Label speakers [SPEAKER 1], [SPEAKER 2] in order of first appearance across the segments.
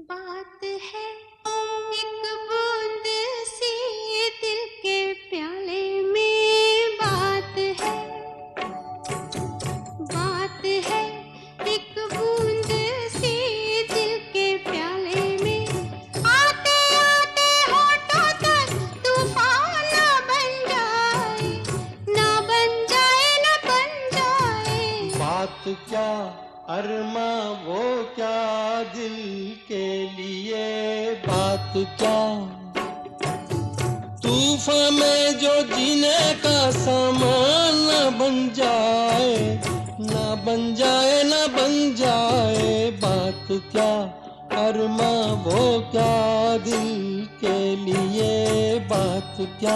[SPEAKER 1] बात है एक बूंद सी दिल के प्याले में, बात है एक बूंद सी दिल के प्याले में। आते आते होठों तक तूफान ना बन जाए, ना बन जाए, ना बन जाए।
[SPEAKER 2] बात क्या अरमा वो क्या दिल के लिए, बात क्या तूफान में जो जीने का सामान न बन जाए, ना बन जाए, ना बन जाए। बात क्या अरमा वो क्या दिल के लिए, बात क्या।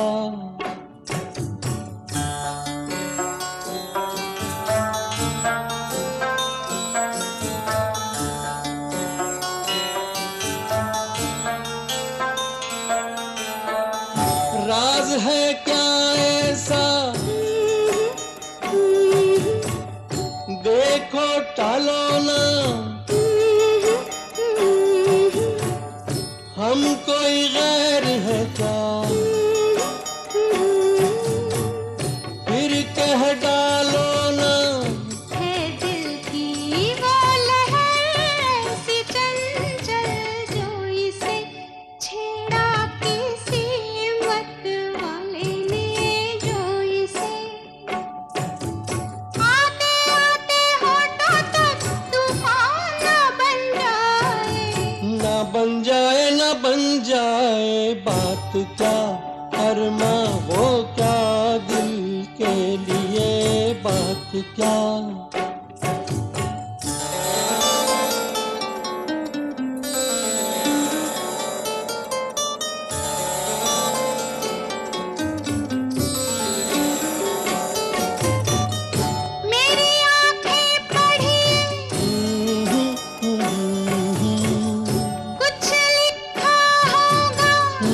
[SPEAKER 2] राज है क्या ऐसा देखो टालो ना, हम कोई गैर है क्या, फिर कह डालो ना।
[SPEAKER 1] है दिल की वो लहर ऐसी चंचल, जो इसे छेड़ा किसी मत वाले ने, जो इसे आते आते होठों तक तूफान ना बन जाए,
[SPEAKER 2] ना बन जाए, ना बन जाए। बात क्या अरमा वो क्या दिल के लिए, बात क्या।
[SPEAKER 1] मेरी आंखें पढ़ी कुछ लिखा होगा,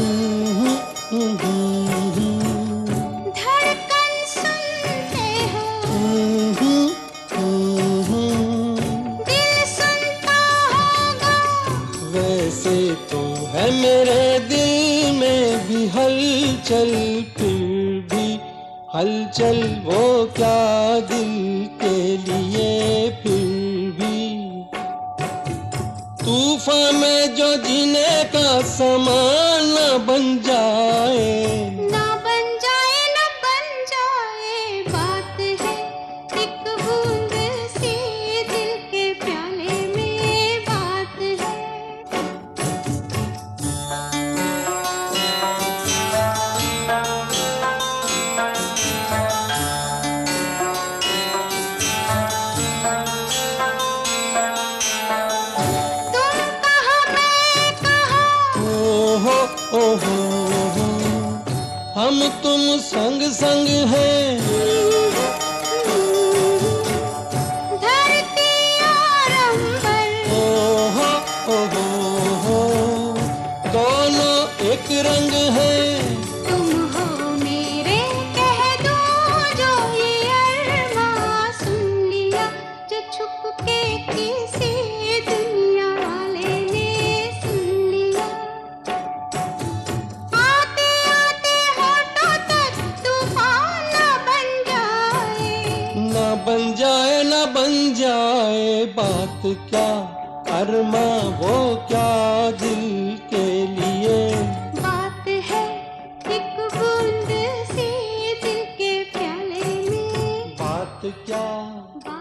[SPEAKER 1] धड़कन सुनते हो, दिल सुनता होगा।
[SPEAKER 2] वैसे तो है मेरे दिल में भी हलचल, फिर भी हलचल वो क्या दिल के लिए, फिर भी तूफान में जो जीने का सामान न बन जाए,
[SPEAKER 1] ना बन जाए, ना बन जाए। बात है एक बूंद सी दिल के प्याले में, बात है। तुम कहो मैं कहूँ,
[SPEAKER 2] ओहो ओहो ओहो, हम तुम संग संग हैं,
[SPEAKER 1] धरती और अंबर।
[SPEAKER 2] ओहो ओहो ओहो, दोनों एक रंग हैं।
[SPEAKER 1] तुम हो मेरे कह दूं जो ये अरमां, सुन लिया जो छुप के किसी दुनिया वाले ने सुन लिया। आते आते होठों तक तूफान ना बन जाए,
[SPEAKER 2] ना बन जाए, ना बन जाए। बात क्या अरमा वो क्या दिल के लिए,
[SPEAKER 1] बात है एक बूंद सी दिल के प्याले में,
[SPEAKER 2] बात क्या।